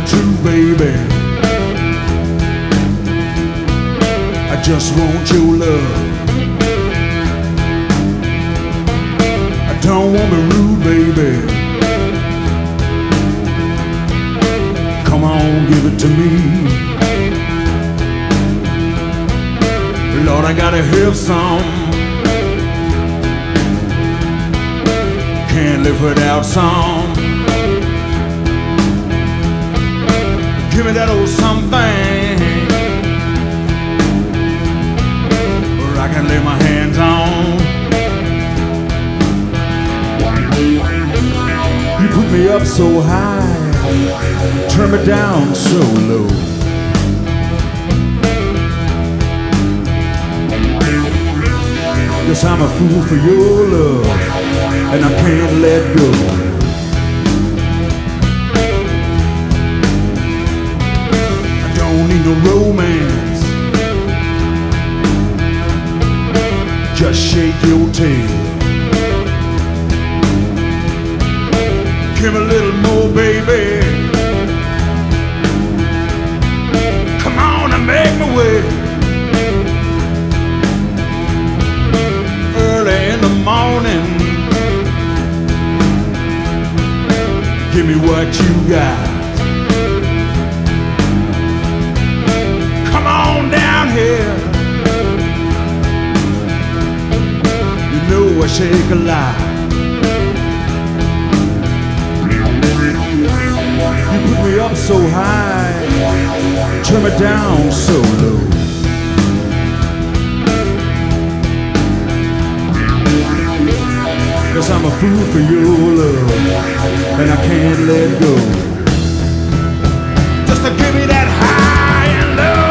the truth, baby. I just want your love. I don't want to be rude, baby. Come on, give it to me. Lord, I gotta have some. Can't live without some. Give me that old something where I can lay my hands on. You put me up so high, turn me down so low. Guess I'm a fool for your love, and I can't let go. I don't need no romance, just shake your tail. Give me a little more, baby. Come on and make me wait. Early in the morning, give me what you got. Come on down here. You know I shake a lot. You put me up so high, turn me down so low. Cause I'm a fool for your love, and I can't let go. Just to give me that high and low.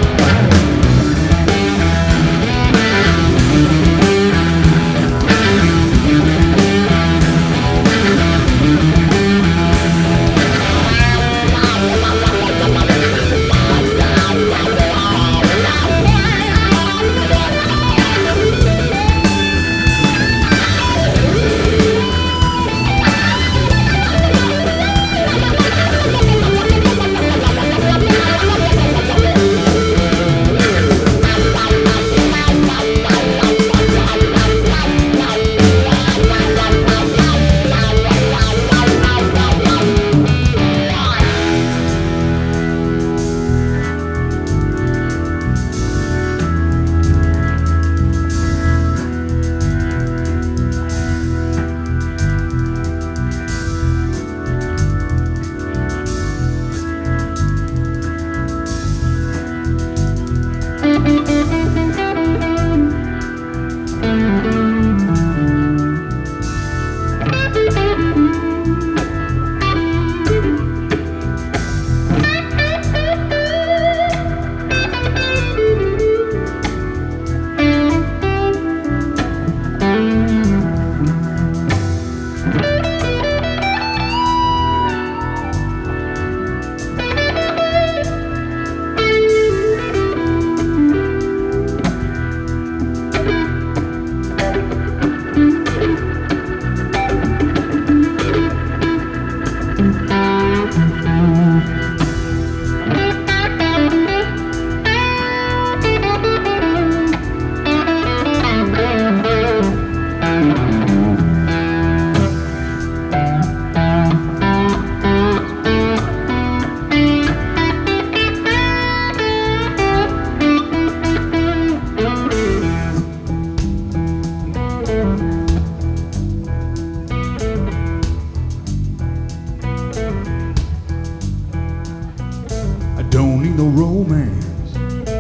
Don't need no romance,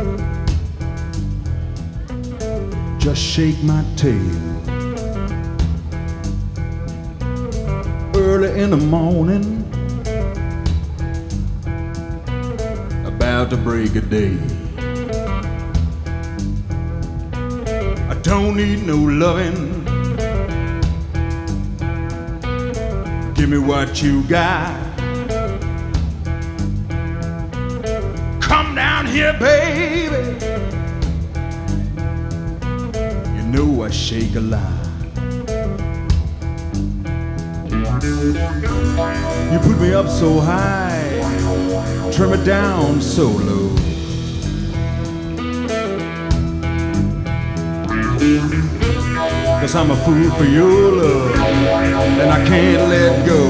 just shake my tail. Early in the morning, about to break a day. I don't need no loving, give me what you got. Come down here, baby. You know I shake a lot. You put me up so high, turn me down so low. Cause I'm a fool for your love, and I can't let go.